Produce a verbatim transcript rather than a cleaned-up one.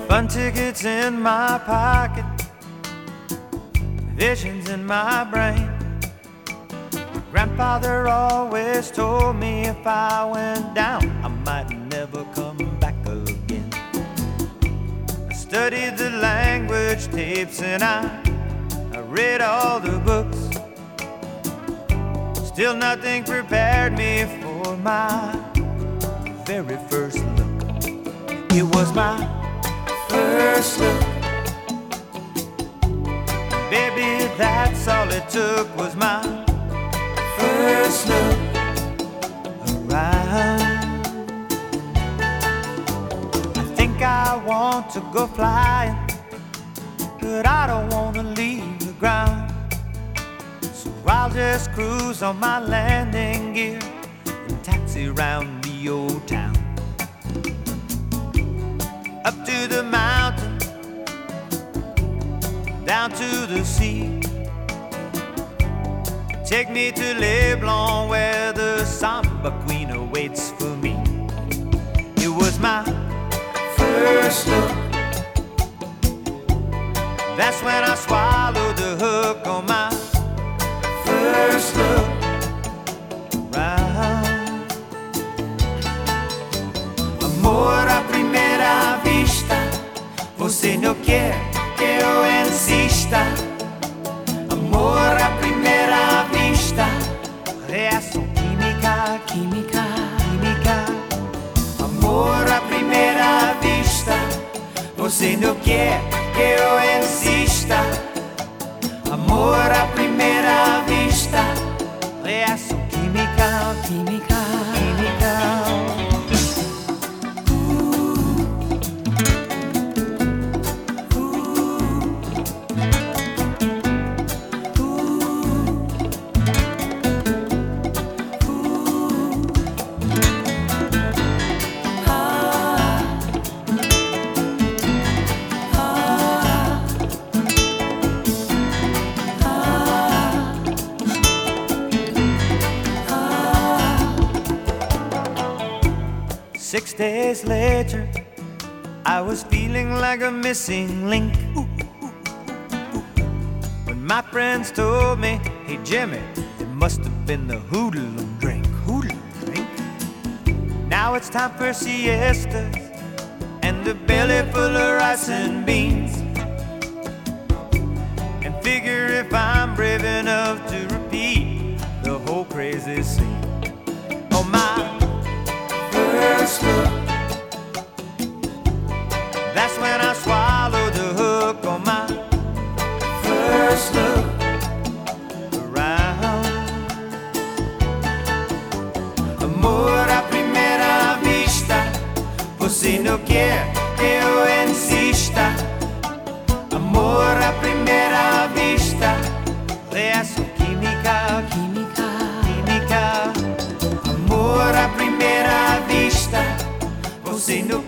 Fun tickets in my pocket, visions in my brain. Grandfather always told me if I went down, I might never come back again. I studied the language tapes and I, I read all the books. Still nothing prepared me for my very first look. It was my first look. Baby, that's all it took was my first look around. I think I want to go flying, but I don't want to leave the ground. So I'll just cruise on my landing gear and taxi round the old town. Up to the mountain, down to the sea. Take me to Leblon where the samba queen awaits for me. It was my first look. That's when I swallowed the hook on my first look around. Amor à primeira vista, você não quer que eu insista. Amor à primeira vista, reação química, química, química. Amor à primeira vista, você não quer que eu insista. Amor à primeira vista, reação química, química, química. Six days later, I was feeling like a missing link. When my friends told me, hey Jimmy, it must have been the hoodlum drink, hoodlum drink. Now it's time for siestas and a belly full of rice and beans. And figure if I'm brave enough to repeat the whole crazy scene. Oh my first look, that's when I swallowed the hook on my first look around. Amor à primeira vista, você não quer que eu insista. Amor à primeira vista, reação química, química, química. Amor à primeira vista, você não